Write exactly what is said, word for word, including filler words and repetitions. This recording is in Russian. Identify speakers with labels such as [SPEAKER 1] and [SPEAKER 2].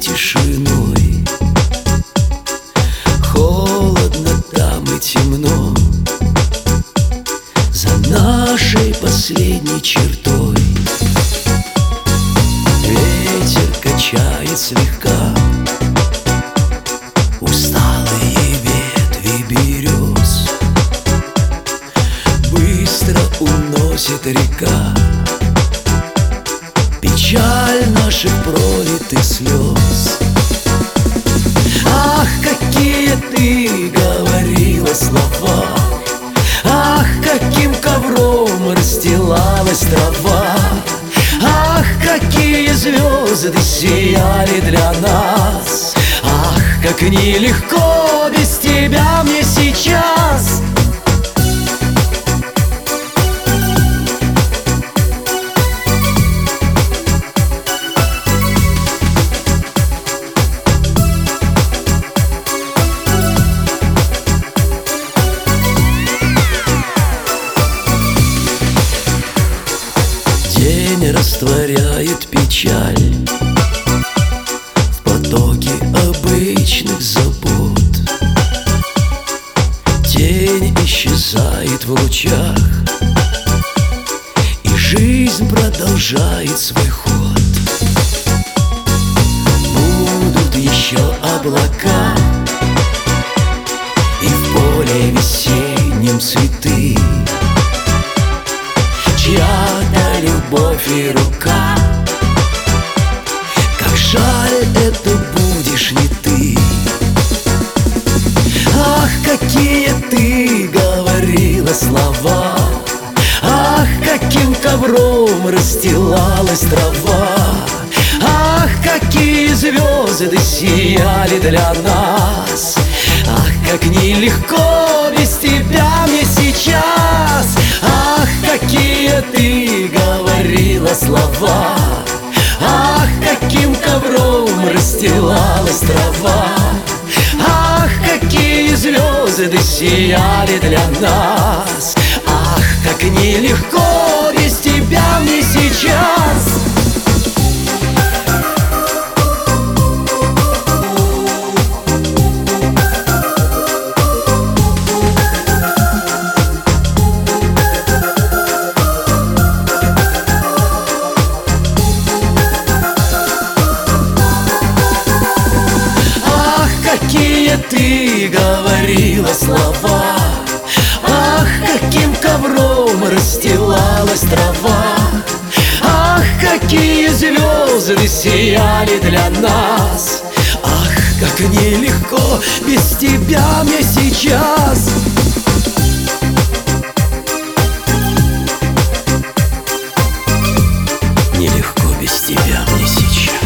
[SPEAKER 1] тишиной. Холодно там и темно за нашей последней чертой. Ветер качает слегка усталые ветви берез. Быстро уносит река печаль наших пролитых слез. Ах, какие ты говорила слова! Ах, каким ковром расстилалась трава! Ах, какие звезды сияли для нас! Ах, как нелегко без тебя мне сейчас! День растворяет печаль в потоке обычных забот. День исчезает в лучах, и жизнь продолжает свой ход. Будут еще облака, и в поле весеннем цветы, чья-то любовь и рука. Как жаль, это будешь не ты. Ах, какие ты говорила слова! Ах, каким ковром расстилалась трава! Ах, какие звезды сияли для нас! Ах, как нелегко без тебя мне сейчас! Ах, какие ты говорила слова! Ах, каким ковром расстилалась трава! Ах, какие звезды сияли для нас! Ах, как нелегко без тебя мне сейчас! Какие ты говорила слова! Ах, каким ковром расстилалась трава! Ах, какие звезды сияли для нас! Ах, как нелегко без тебя мне сейчас! Нелегко без тебя мне сейчас.